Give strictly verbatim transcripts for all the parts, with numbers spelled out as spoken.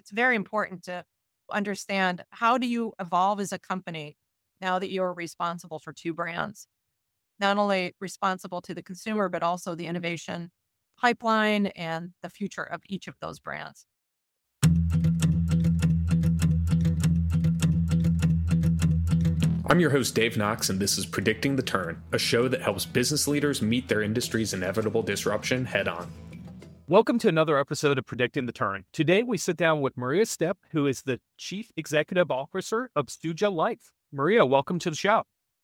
it's very important to understand how do you evolve as a company now that you're responsible for two brands, not only responsible to the consumer, but also the innovation pipeline and the future of each of those brands. I'm your host, Dave Knox, and this is Predicting the Turn, a show that helps business leaders meet their industry's inevitable disruption head on. Welcome to another episode of Predicting the Turn. Today, we sit down with Maria Stepp, who is the Chief Executive Officer of Suja Life. Maria, welcome to the show.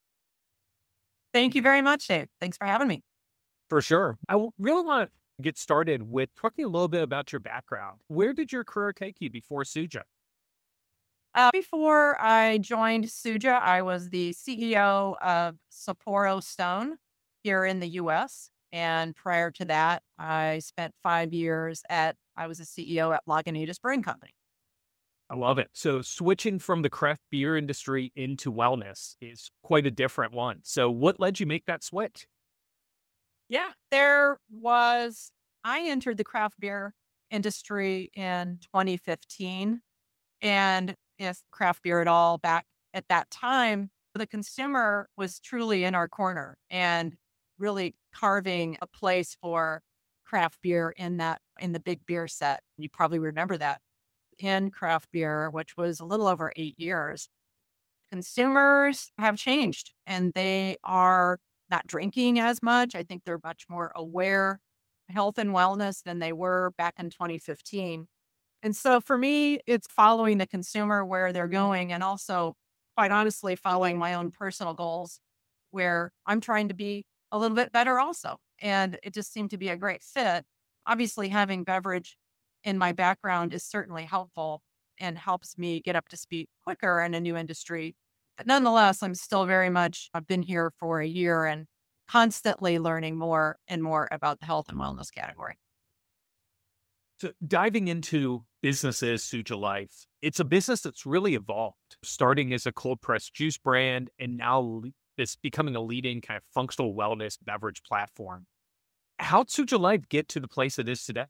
Thank you very much, Dave. Thanks for having me. For sure. I w- really want to get started with talking a little bit about your background. Where did your career take you before Suja? Uh, before I joined Suja, I was the C E O of Sapporo Stone here in the U S. And prior to that, I spent five years at, I was a C E O at Lagunitas Brewing Company. I love it. So switching from the craft beer industry into wellness is quite a different one. So what led you make that switch? Yeah, there was, I entered the craft beer industry in twenty fifteen. And yes, craft beer at all back at that time, the consumer was truly in our corner and really carving a place for craft beer in that in the big beer set. You probably remember that in craft beer, which was a little over eight years. Consumers have changed and they are not drinking as much. I think they're much more aware of health and wellness than they were back in twenty fifteen. And so for me, it's following the consumer where they're going and also, quite honestly, following my own personal goals where I'm trying to be a little bit better also. And it just seemed to be a great fit. Obviously, having beverage in my background is certainly helpful and helps me get up to speed quicker in a new industry. But nonetheless, I'm still very much, I've been here for a year and constantly learning more and more about the health and wellness category. So diving into businesses, Suja Life, it's a business that's really evolved, starting as a cold pressed juice brand and now le- it's becoming a leading kind of functional wellness beverage platform. How'd Suja Life get to the place it is today?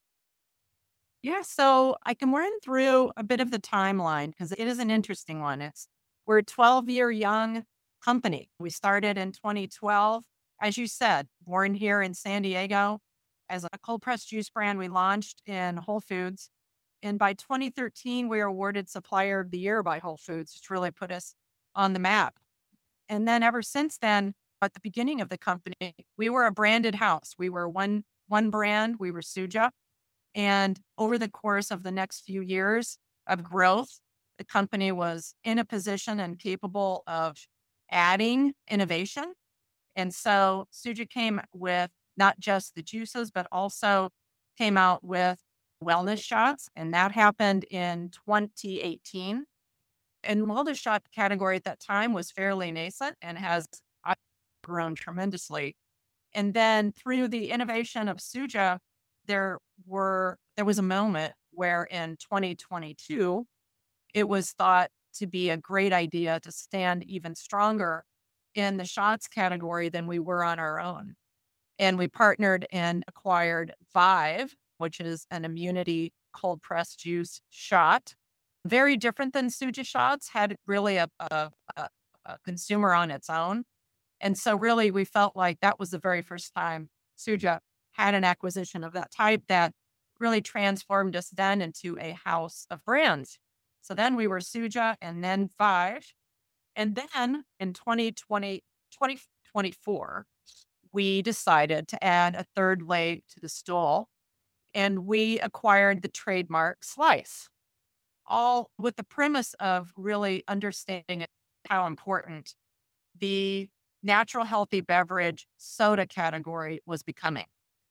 Yeah, so I can run through a bit of the timeline because it is an interesting one. It's we're a twelve year young company. We started in twenty twelve, as you said, born here in San Diego as a cold pressed juice brand. We launched in Whole Foods, and by twenty thirteen, we were awarded Supplier of the Year by Whole Foods, which really put us on the map. And then ever since then, at the beginning of the company, we were a branded house. We were one one brand. We were Suja. And over the course of the next few years of growth, the company was in a position and capable of adding innovation. And so Suja came with not just the juices, but also came out with wellness shots. And that happened in twenty eighteen. And wellness shot category at that time was fairly nascent and has uh, grown tremendously. And then through the innovation of Suja, there were there was a moment where in twenty twenty-two, it was thought to be a great idea to stand even stronger in the shots category than we were on our own. And we partnered and acquired Vive, which is an immunity cold pressed juice shot. Very different than Suja shots, had really a, a, a, a consumer on its own. And so really we felt like that was the very first time Suja had an acquisition of that type that really transformed us then into a house of brands. So then we were Suja and then Vive. And then in twenty twenty, twenty twenty-four, we decided to add a third leg to the stool and we acquired the trademark Slice, all with the premise of really understanding how important the natural healthy beverage soda category was becoming.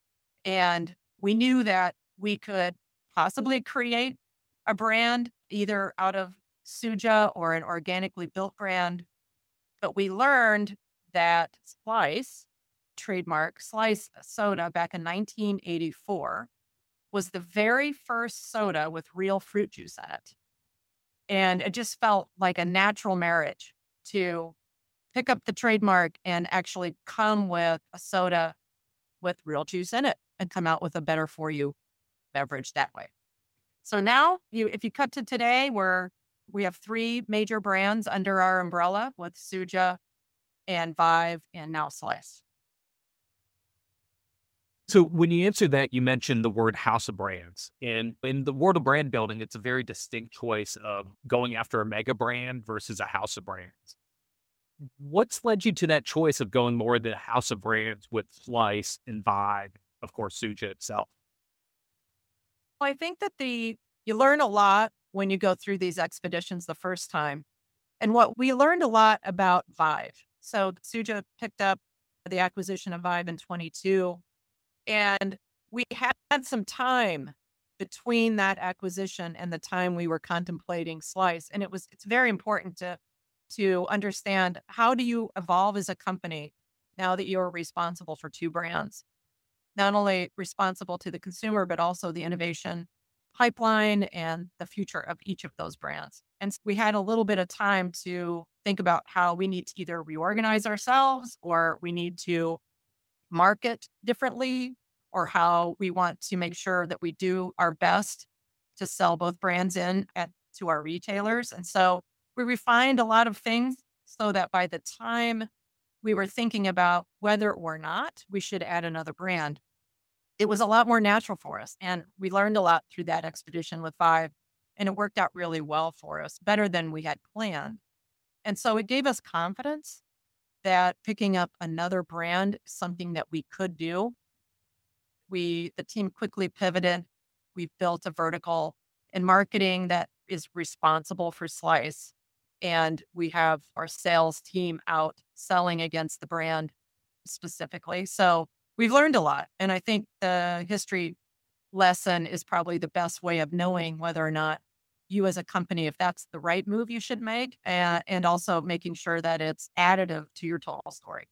And we knew that we could possibly create a brand either out of Suja or an organically built brand. But we learned that Slice, trademark Slice soda back in nineteen eighty-four, was the very first soda with real fruit juice in it. And it just felt like a natural marriage to pick up the trademark and actually come with a soda with real juice in it and come out with a better for you beverage that way. So now you, if you cut to today, we're, we have three major brands under our umbrella with Suja and Vive and now Slice. So when you answer that, you mentioned the word house of brands. And in the world of brand building, it's a very distinct choice of going after a mega brand versus a house of brands. What's led you to that choice of going more the house of brands with Slice and Vive, of course, Suja itself? Well, I think that the you learn a lot when you go through these expeditions the first time. And what we learned a lot about Vive. So Suja picked up the acquisition of Vive in twenty-two. And we had some time between that acquisition and the time we were contemplating Slice. And it was, it's very important to, to understand, how do you evolve as a company now that you're responsible for two brands? Not only responsible to the consumer, but also the innovation pipeline and the future of each of those brands. And so we had a little bit of time to think about how we need to either reorganize ourselves, or we need to market differently, or how we want to make sure that we do our best to sell both brands in at, to our retailers. And so we refined a lot of things so that by the time we were thinking about whether or not we should add another brand, it was a lot more natural for us. And we learned a lot through that expedition with Vive, and it worked out really well for us, better than we had planned. And so it gave us confidence that picking up another brand is something that we could do. We, the team quickly pivoted. We've built a vertical in marketing that is responsible for Slice. And we have our sales team out selling against the brand specifically. So we've learned a lot. And I think the history lesson is probably the best way of knowing whether or not you as a company, if that's the right move you should make, and, and also making sure that it's additive to your total story.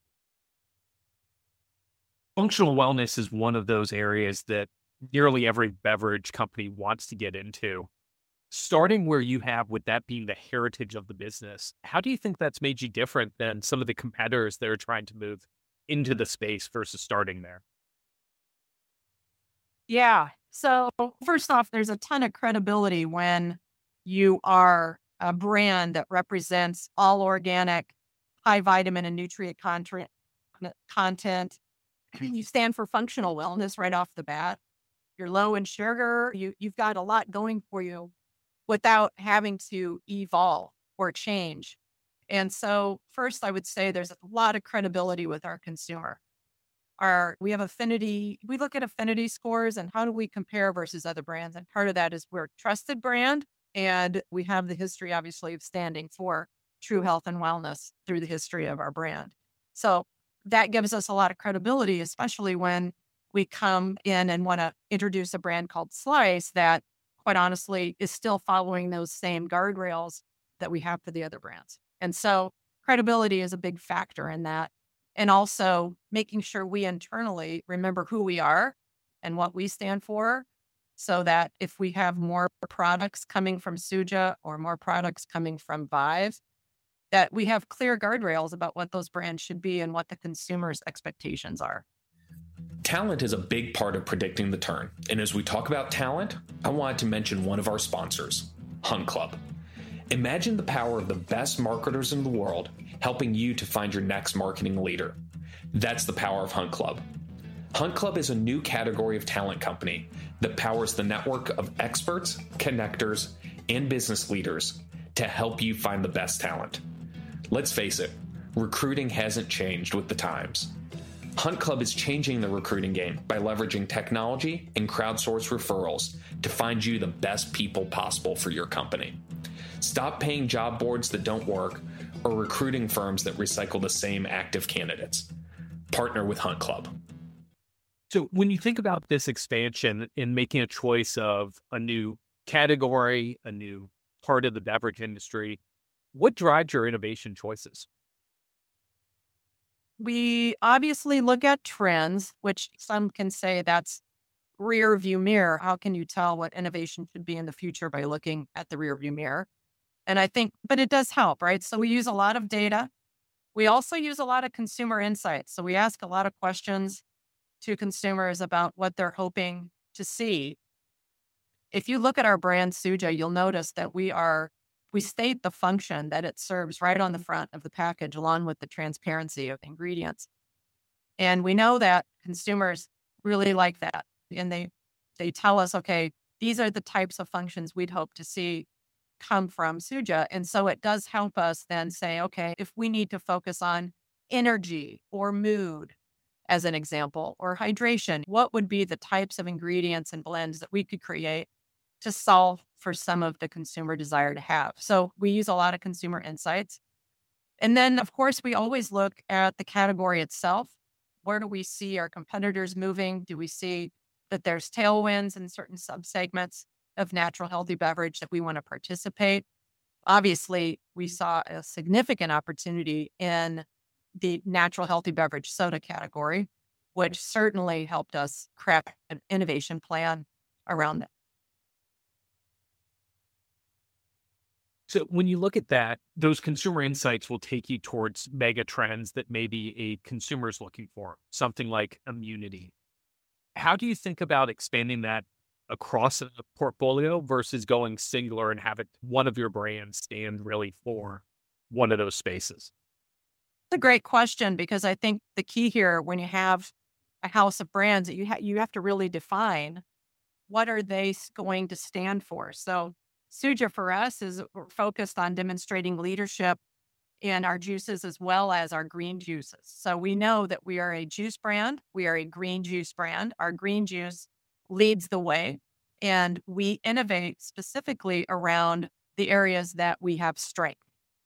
Functional wellness is one of those areas that nearly every beverage company wants to get into. Starting where you have, with that being the heritage of the business, how do you think that's made you different than some of the competitors that are trying to move into the space versus starting there? Yeah. So first off, there's a ton of credibility when you are a brand that represents all organic, high vitamin and nutrient content. content. You stand for functional wellness right off the bat. You're low in sugar. You, you've got a lot going for you without having to evolve or change. And so first, I would say there's a lot of credibility with our consumer. Our, we have affinity, we look at affinity scores and how do we compare versus other brands. And part of that is we're a trusted brand, and we have the history, obviously, of standing for true health and wellness through the history of our brand. So that gives us a lot of credibility, especially when we come in and want to introduce a brand called Slice that, quite honestly, is still following those same guardrails that we have for the other brands. And so credibility is a big factor in that. And also making sure we internally remember who we are and what we stand for, so that if we have more products coming from Suja or more products coming from Vive, that we have clear guardrails about what those brands should be and what the consumer's expectations are. Talent is a big part of predicting the turn. And as we talk about talent, I wanted to mention one of our sponsors, Hunt Club. Imagine the power of the best marketers in the world helping you to find your next marketing leader. That's the power of Hunt Club. Hunt Club is a new category of talent company that powers the network of experts, connectors, and business leaders to help you find the best talent. Let's face it, recruiting hasn't changed with the times. Hunt Club is changing the recruiting game by leveraging technology and crowdsource referrals to find you the best people possible for your company. Stop paying job boards that don't work or recruiting firms that recycle the same active candidates. Partner with Hunt Club. So when you think about this expansion in making a choice of a new category, a new part of the beverage industry, what drives your innovation choices? We obviously look at trends, which some can say that's rear view mirror. How can you tell what innovation should be in the future by looking at the rear view mirror? And I think, but it does help, right? So we use a lot of data. We also use a lot of consumer insights. So we ask a lot of questions to consumers about what they're hoping to see. If you look at our brand Suja, you'll notice that we are we state the function that it serves right on the front of the package, along with the transparency of the ingredients. And we know that consumers really like that. And they they tell us, okay, these are the types of functions we'd hope to see come from Suja. And so it does help us then say, okay, if we need to focus on energy or mood, as an example, or hydration, what would be the types of ingredients and blends that we could create to solve for some of the consumer desire to have? So we use a lot of consumer insights. And then, of course, we always look at the category itself. Where do we see our competitors moving? Do we see that there's tailwinds in certain subsegments of natural healthy beverage that we want to participate? Obviously, we saw a significant opportunity in the natural healthy beverage soda category, which certainly helped us craft an innovation plan around that. So when you look at that, those consumer insights will take you towards mega trends that maybe a consumer is looking for, something like immunity. How do you think about expanding that across a portfolio versus going singular and have it one of your brands stand really for one of those spaces? It's a great question because I think the key here, when you have a house of brands, that you ha- you have to really define what are they s- going to stand for. So Suja for us is we're focused on demonstrating leadership in our juices as well as our green juices. So we know that we are a juice brand, we are a green juice brand. Our green juice leads the way, and we innovate specifically around the areas that we have strength.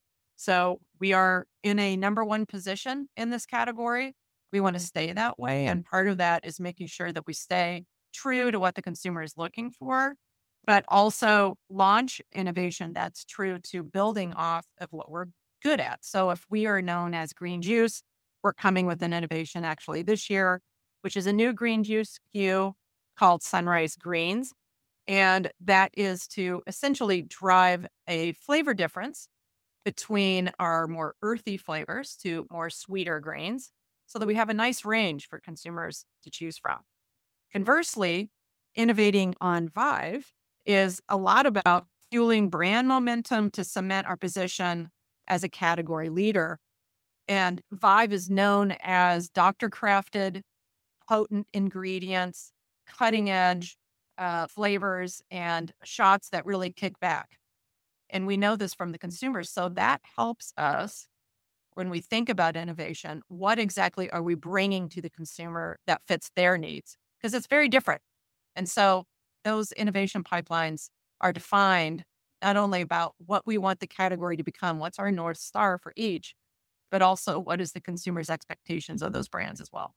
So we are in a number one position in this category. We want to stay that way. And part of that is making sure that we stay true to what the consumer is looking for, but also launch innovation that's true to building off of what we're good at. So if we are known as green juice, we're coming with an innovation actually this year, which is a new green juice S K U called Sunrise Greens. And that is to essentially drive a flavor difference between our more earthy flavors to more sweeter grains so that we have a nice range for consumers to choose from. Conversely, innovating on Vive is a lot about fueling brand momentum to cement our position as a category leader. And Vive is known as doctor crafted, potent ingredients, cutting edge uh, flavors, and shots that really kick back. And we know this from the consumers. So that helps us when we think about innovation. What exactly are we bringing to the consumer that fits their needs? Because it's very different. And so those innovation pipelines are defined not only about what we want the category to become, what's our North Star for each, but also what is the consumer's expectations of those brands as well.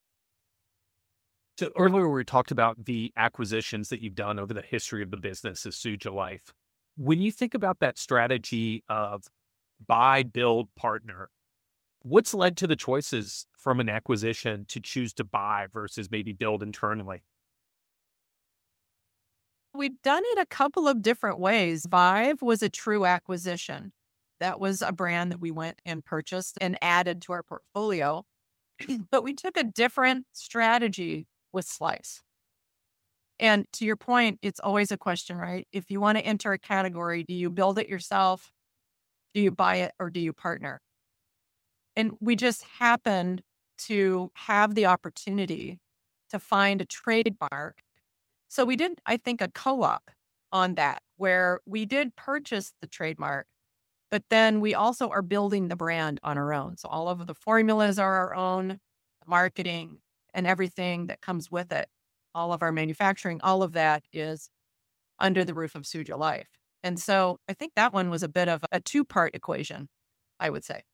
So earlier we talked about the acquisitions that you've done over the history of the business as Suja Life. When you think about that strategy of buy, build, partner, what's led to the choices from an acquisition to choose to buy versus maybe build internally? We've done it a couple of different ways. Vive was a true acquisition. That was a brand that we went and purchased and added to our portfolio. But we took a different strategy with Slice. And to your point, it's always a question, right? If you want to enter a category, do you build it yourself? Do you buy it or do you partner? And we just happened to have the opportunity to find a trademark. So we did, I think, a co-op on that where we did purchase the trademark, but then we also are building the brand on our own. So all of the formulas are our own, marketing and everything that comes with it. All of our manufacturing, all of that is under the roof of Suja Life. And so I think that one was a bit of a two-part equation, I would say.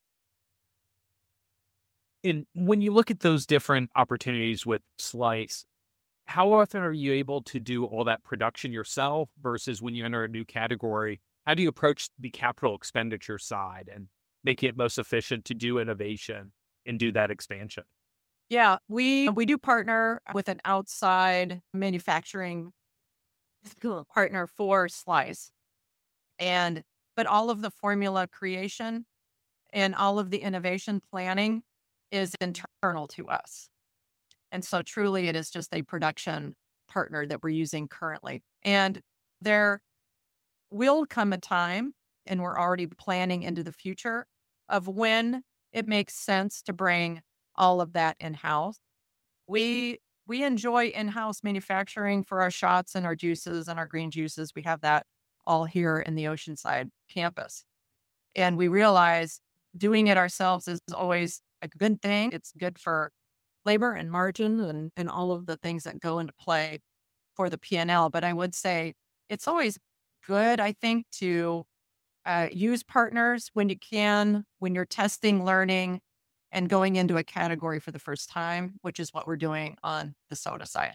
And when you look at those different opportunities with Slice, how often are you able to do all that production yourself versus when you enter a new category? How do you approach the capital expenditure side and making it most efficient to do innovation and do that expansion? Yeah, we we do partner with an outside manufacturing partner for Slice. And but all of the formula creation and all of the innovation planning is internal to us. And so truly it is just a production partner that we're using currently. And there will come a time, and we're already planning into the future, of when it makes sense to bring all of that in-house. We we enjoy in-house manufacturing for our shots and our juices and our green juices. We have that all here in the Oceanside campus. And we realize doing it ourselves is always a good thing. It's good for labor and margin and, and all of the things that go into play for the P and L. But I would say it's always good, I think, to uh, use partners when you can, when you're testing, learning, and going into a category for the first time, which is what we're doing on the soda side.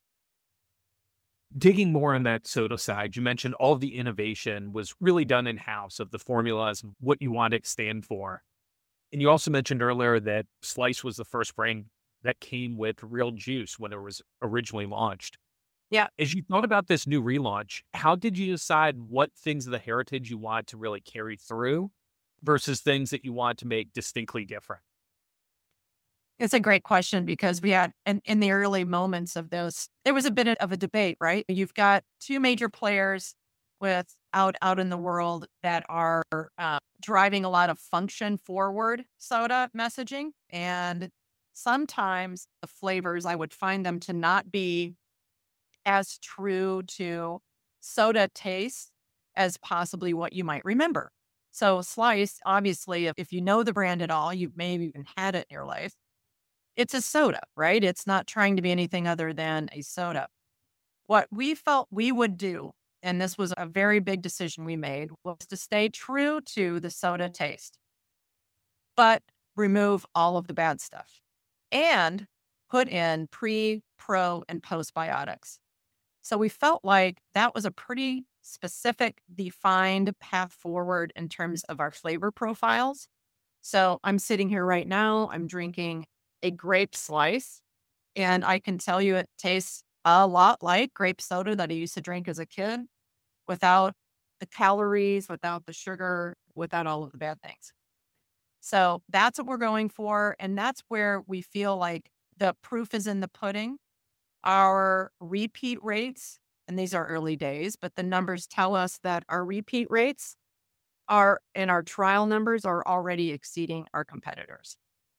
Digging more on that soda side, you mentioned all of the innovation was really done in-house of the formulas, what you want it to stand for. And you also mentioned earlier that Slice was the first brand that came with real juice when it was originally launched. Yeah. As you thought about this new relaunch, how did you decide what things of the heritage you want to really carry through versus things that you want to make distinctly different? It's a great question because we had, in, in the early moments of those, there was a bit of a debate, right? You've got two major players with out, out in the world that are uh, driving a lot of function forward soda messaging. And sometimes the flavors, I would find them to not be as true to soda taste as possibly what you might remember. So Slice, obviously, if, if you know the brand at all, you've maybe even had it in your life. It's a soda, right? It's not trying to be anything other than a soda. What we felt we would do, and this was a very big decision we made, was to stay true to the soda taste, but remove all of the bad stuff and put in pre, pro, and postbiotics. So we felt like that was a pretty specific, defined path forward in terms of our flavor profiles. So I'm sitting here right now, I'm drinking a grape Slice, and I can tell you it tastes a lot like grape soda that I used to drink as a kid, without the calories, without the sugar, without all of the bad things. So that's what we're going for. And that's where we feel like the proof is in the pudding. Our repeat rates, and these are early days, but the numbers tell us that our repeat rates are, and our trial numbers are already exceeding our competitors.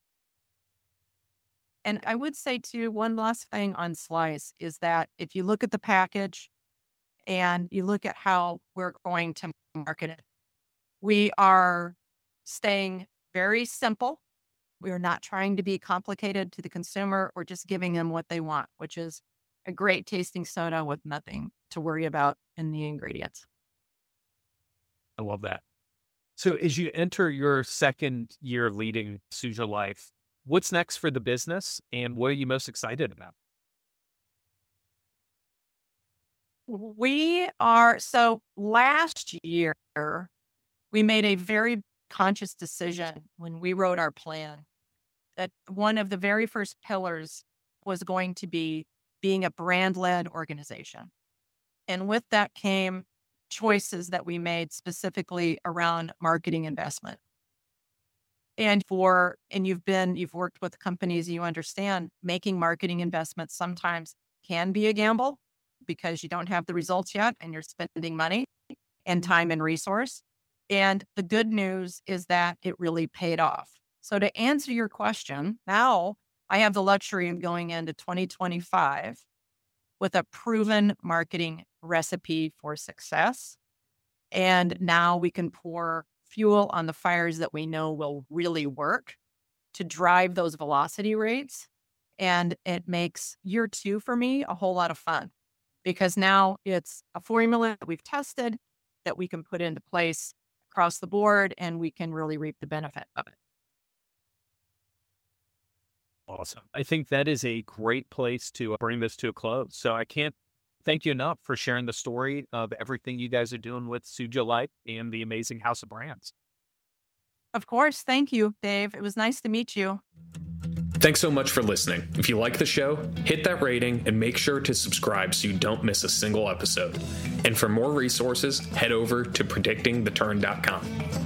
And I would say too, one last thing on Slice is that if you look at the package and you look at how we're going to market it, we are staying very simple. We are not trying to be complicated to the consumer. We're just giving them what they want, which is a great tasting soda with nothing to worry about in the ingredients. I love that. So as you enter your second year leading Suja Life, what's next for the business and what are you most excited about? We are, so last year, we made a very conscious decision when we wrote our plan that one of the very first pillars was going to be being a brand-led organization. And with that came choices that we made specifically around marketing investment. And for, and you've been, you've worked with companies, you understand making marketing investments sometimes can be a gamble because you don't have the results yet and you're spending money and time and resource. And the good news is that it really paid off. So to answer your question, now I have the luxury of going into twenty twenty-five with a proven marketing recipe for success. And now we can pour fuel on the fires that we know will really work to drive those velocity rates. And it makes year two for me a whole lot of fun because now it's a formula that we've tested that we can put into place across the board and we can really reap the benefit of it. Awesome. I think that is a great place to bring this to a close. So I can't thank you enough for sharing the story of everything you guys are doing with Suja Life and the amazing house of brands. Of course. Thank you, Dave. It was nice to meet you. Thanks so much for listening. If you like the show, hit that rating and make sure to subscribe so you don't miss a single episode. And for more resources, head over to predicting the turn dot com.